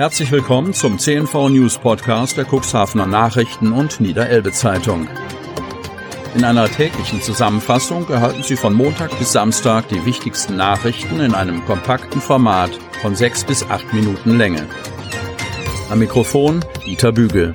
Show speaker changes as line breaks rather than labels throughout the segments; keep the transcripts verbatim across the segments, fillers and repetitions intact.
Herzlich willkommen zum C N V News Podcast der Cuxhavener Nachrichten und Niederelbe Zeitung. In einer täglichen Zusammenfassung erhalten Sie von Montag bis Samstag die wichtigsten Nachrichten in einem kompakten Format von sechs bis acht Minuten Länge. Am Mikrofon Dieter Bügel.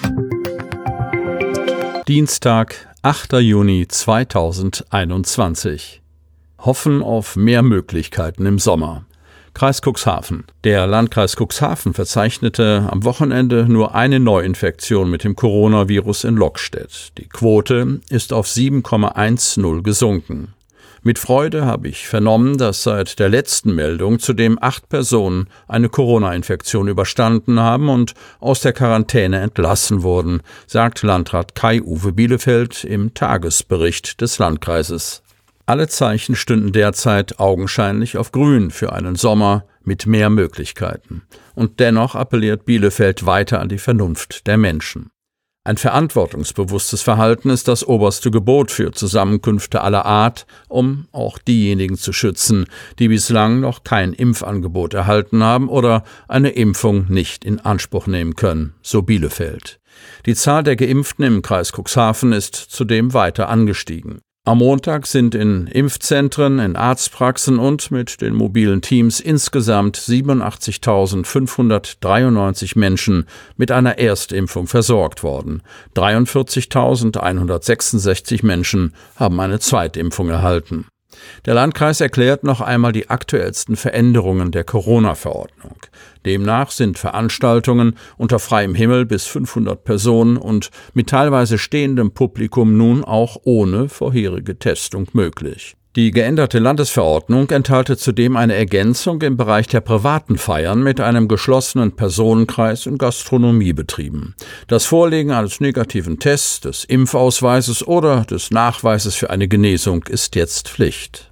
Dienstag, achter Juni zweitausendeinundzwanzig. Hoffen auf mehr Möglichkeiten im Sommer. Kreis Cuxhaven. Der Landkreis Cuxhaven verzeichnete am Wochenende nur eine Neuinfektion mit dem Coronavirus in Lockstedt. Die Quote ist auf sieben Komma zehn gesunken. Mit Freude habe ich vernommen, dass seit der letzten Meldung zudem acht Personen eine Corona-Infektion überstanden haben und aus der Quarantäne entlassen wurden, sagt Landrat Kai-Uwe Bielefeld im Tagesbericht des Landkreises. Alle Zeichen stünden derzeit augenscheinlich auf Grün für einen Sommer mit mehr Möglichkeiten. Und dennoch appelliert Bielefeld weiter an die Vernunft der Menschen. Ein verantwortungsbewusstes Verhalten ist das oberste Gebot für Zusammenkünfte aller Art, um auch diejenigen zu schützen, die bislang noch kein Impfangebot erhalten haben oder eine Impfung nicht in Anspruch nehmen können, so Bielefeld. Die Zahl der Geimpften im Kreis Cuxhaven ist zudem weiter angestiegen. Am Montag sind in Impfzentren, in Arztpraxen und mit den mobilen Teams insgesamt siebenundachtzigtausendfünfhundertdreiundneunzig Menschen mit einer Erstimpfung versorgt worden. dreiundvierzigtausendeinhundertsechsundsechzig Menschen haben eine Zweitimpfung erhalten. Der Landkreis erklärt noch einmal die aktuellsten Veränderungen der Corona-Verordnung. Demnach sind Veranstaltungen unter freiem Himmel bis fünfhundert Personen und mit teilweise stehendem Publikum nun auch ohne vorherige Testung möglich. Die geänderte Landesverordnung enthalte zudem eine Ergänzung im Bereich der privaten Feiern mit einem geschlossenen Personenkreis in Gastronomiebetrieben. Das Vorlegen eines negativen Tests, des Impfausweises oder des Nachweises für eine Genesung ist jetzt Pflicht.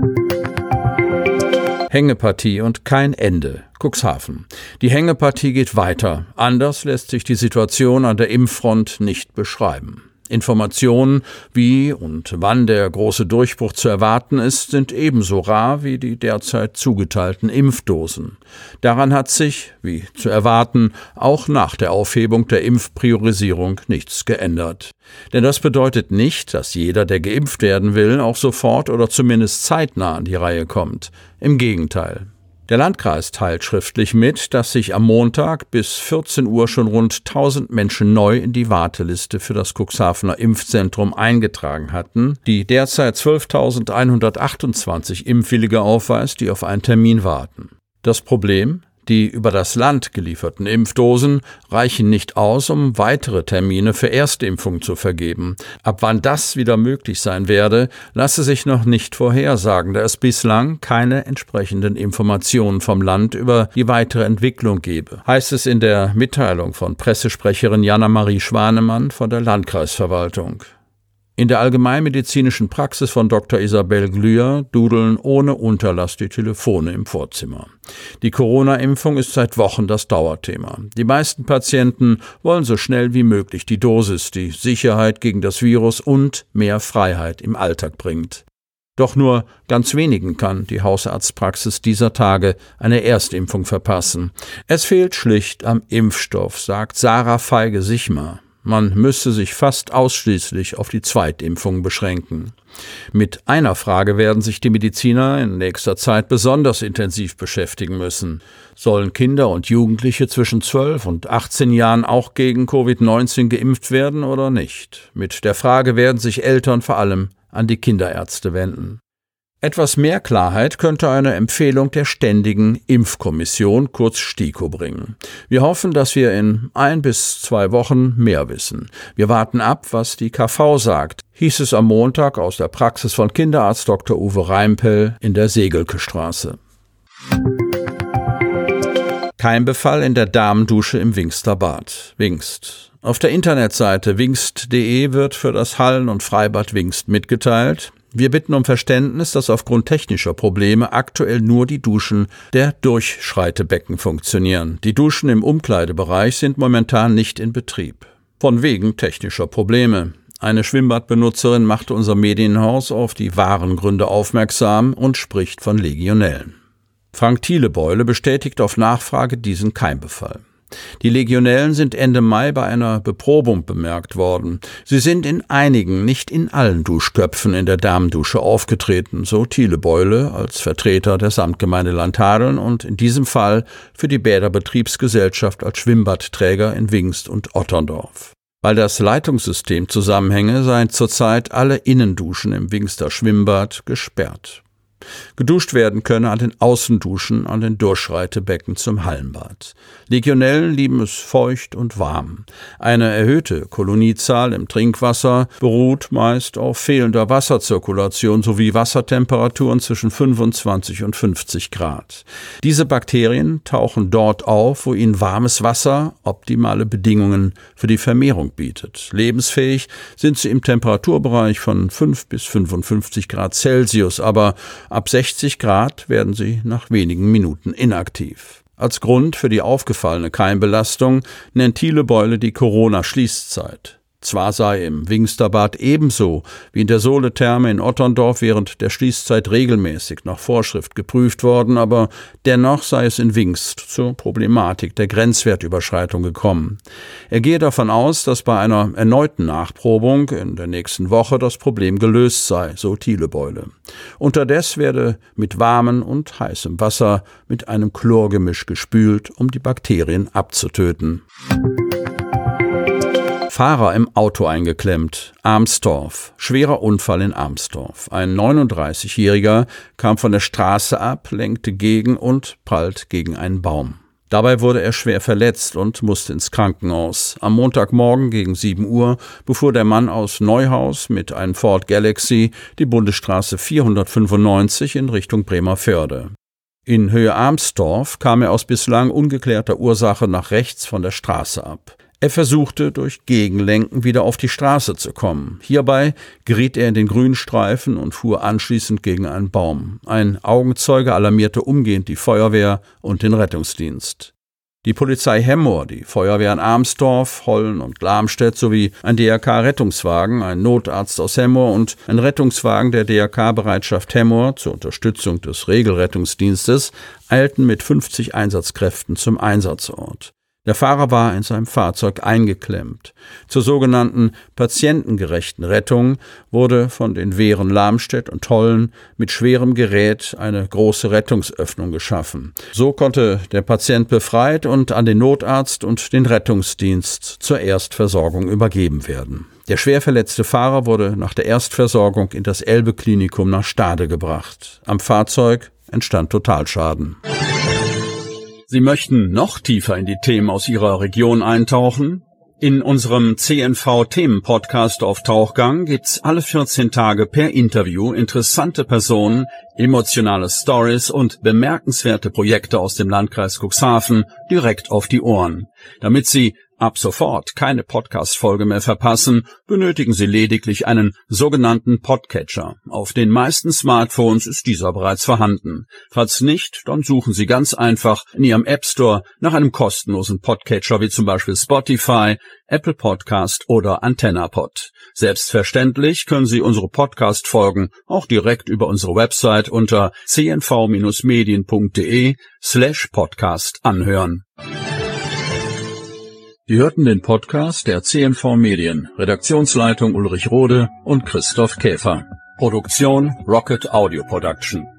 Hängepartie und kein Ende. Cuxhaven. Die Hängepartie geht weiter. Anders lässt sich die Situation an der Impffront nicht beschreiben. Informationen, wie und wann der große Durchbruch zu erwarten ist, sind ebenso rar wie die derzeit zugeteilten Impfdosen. Daran hat sich, wie zu erwarten, auch nach der Aufhebung der Impfpriorisierung nichts geändert. Denn das bedeutet nicht, dass jeder, der geimpft werden will, auch sofort oder zumindest zeitnah an die Reihe kommt. Im Gegenteil. Der Landkreis teilt schriftlich mit, dass sich am Montag bis vierzehn Uhr schon rund tausend Menschen neu in die Warteliste für das Cuxhavener Impfzentrum eingetragen hatten, die derzeit zwölftausendeinhundertachtundzwanzig Impfwillige aufweist, die auf einen Termin warten. Das Problem? Die über das Land gelieferten Impfdosen reichen nicht aus, um weitere Termine für Erstimpfungen zu vergeben. Ab wann das wieder möglich sein werde, lasse sich noch nicht vorhersagen, da es bislang keine entsprechenden Informationen vom Land über die weitere Entwicklung gebe, heißt es in der Mitteilung von Pressesprecherin Jana-Marie Schwanemann von der Landkreisverwaltung. In der allgemeinmedizinischen Praxis von Doktor Isabel Glüher dudeln ohne Unterlass die Telefone im Vorzimmer. Die Corona-Impfung ist seit Wochen das Dauerthema. Die meisten Patienten wollen so schnell wie möglich die Dosis, die Sicherheit gegen das Virus und mehr Freiheit im Alltag bringt. Doch nur ganz wenigen kann die Hausarztpraxis dieser Tage eine Erstimpfung verpassen. Es fehlt schlicht am Impfstoff, sagt Sarah Feige-Sichmar. Man müsse sich fast ausschließlich auf die Zweitimpfung beschränken. Mit einer Frage werden sich die Mediziner in nächster Zeit besonders intensiv beschäftigen müssen. Sollen Kinder und Jugendliche zwischen zwölf und achtzehn Jahren auch gegen Covid neunzehn geimpft werden oder nicht? Mit der Frage werden sich Eltern vor allem an die Kinderärzte wenden. Etwas mehr Klarheit könnte eine Empfehlung der Ständigen Impfkommission, kurz STIKO, bringen. Wir hoffen, dass wir in ein bis zwei Wochen mehr wissen. Wir warten ab, was die K V sagt, hieß es am Montag aus der Praxis von Kinderarzt Doktor Uwe Reimpel in der Segelke-Straße. Keimbefall in der Damendusche im Wingster Bad. Wingst. Auf der Internetseite wingst punkt de wird für das Hallen- und Freibad Wingst mitgeteilt: Wir bitten um Verständnis, dass aufgrund technischer Probleme aktuell nur die Duschen der Durchschreitebecken funktionieren. Die Duschen im Umkleidebereich sind momentan nicht in Betrieb. Von wegen technischer Probleme. Eine Schwimmbadbenutzerin machte unser Medienhaus auf die wahren Gründe aufmerksam und spricht von Legionellen. Frank Thielebeule bestätigt auf Nachfrage diesen Keimbefall. Die Legionellen sind Ende Mai bei einer Beprobung bemerkt worden. Sie sind in einigen, nicht in allen Duschköpfen in der Damendusche aufgetreten, so Thielebeule als Vertreter der Samtgemeinde Landhadeln und in diesem Fall für die Bäderbetriebsgesellschaft als Schwimmbadträger in Wingst und Otterndorf. Weil das Leitungssystem zusammenhänge, seien zurzeit alle Innenduschen im Wingster Schwimmbad gesperrt. Geduscht werden könne an den Außenduschen an den Durchschreitebecken zum Hallenbad. Legionellen lieben es feucht und warm. Eine erhöhte Koloniezahl im Trinkwasser beruht meist auf fehlender Wasserzirkulation sowie Wassertemperaturen zwischen fünfundzwanzig und fünfzig Grad. Diese Bakterien tauchen dort auf, wo ihnen warmes Wasser optimale Bedingungen für die Vermehrung bietet. Lebensfähig sind sie im Temperaturbereich von fünf bis fünfundfünfzig Grad Celsius, aber ab sechzig Grad werden sie nach wenigen Minuten inaktiv. Als Grund für die aufgefallene Keimbelastung nennt Thielebeule die Corona-Schließzeit. Zwar sei im Wingsterbad ebenso wie in der Soletherme in Otterndorf während der Schließzeit regelmäßig nach Vorschrift geprüft worden, aber dennoch sei es in Wingst zur Problematik der Grenzwertüberschreitung gekommen. Er gehe davon aus, dass bei einer erneuten Nachprobung in der nächsten Woche das Problem gelöst sei, so Thielebeule. Unterdes werde mit warmem und heißem Wasser mit einem Chlorgemisch gespült, um die Bakterien abzutöten. Fahrer im Auto eingeklemmt. Armstorf. Schwerer Unfall in Armstorf. Ein neununddreißigjähriger kam von der Straße ab, lenkte gegen und prallt gegen einen Baum. Dabei wurde er schwer verletzt und musste ins Krankenhaus. Am Montagmorgen gegen sieben Uhr befuhr der Mann aus Neuhaus mit einem Ford Galaxy die Bundesstraße vierhundertfünfundneunzig in Richtung Bremervörde. In Höhe Armstorf kam er aus bislang ungeklärter Ursache nach rechts von der Straße ab. Er versuchte, durch Gegenlenken wieder auf die Straße zu kommen. Hierbei geriet er in den Grünstreifen und fuhr anschließend gegen einen Baum. Ein Augenzeuge alarmierte umgehend die Feuerwehr und den Rettungsdienst. Die Polizei Hemmoor, die Feuerwehren Armstorf, Hollen und Glamstedt sowie ein D R K-Rettungswagen, ein Notarzt aus Hemmoor und ein Rettungswagen der D R K-Bereitschaft Hemmoor zur Unterstützung des Regelrettungsdienstes eilten mit fünfzig Einsatzkräften zum Einsatzort. Der Fahrer war in seinem Fahrzeug eingeklemmt. Zur sogenannten patientengerechten Rettung wurde von den Wehren Lamstedt und Hollen mit schwerem Gerät eine große Rettungsöffnung geschaffen. So konnte der Patient befreit und an den Notarzt und den Rettungsdienst zur Erstversorgung übergeben werden. Der schwer verletzte Fahrer wurde nach der Erstversorgung in das Elbe-Klinikum nach Stade gebracht. Am Fahrzeug entstand Totalschaden. Sie möchten noch tiefer in die Themen aus Ihrer Region eintauchen? In unserem C N V-Themen-Podcast auf Tauchgang gibt's alle vierzehn Tage per Interview interessante Personen, emotionale Stories und bemerkenswerte Projekte aus dem Landkreis Cuxhaven direkt auf die Ohren. Damit Sie ab sofort keine Podcast-Folge mehr verpassen, benötigen Sie lediglich einen sogenannten Podcatcher. Auf den meisten Smartphones ist dieser bereits vorhanden. Falls nicht, dann suchen Sie ganz einfach in Ihrem App Store nach einem kostenlosen Podcatcher wie zum Beispiel Spotify, Apple Podcast oder AntennaPod. Selbstverständlich können Sie unsere Podcast-Folgen auch direkt über unsere Website unter c n v Bindestrich medien punkt d e slash podcast anhören. Sie hörten den Podcast der C N V Medien, Redaktionsleitung Ulrich Rode und Christoph Käfer. Produktion Rocket Audio Production.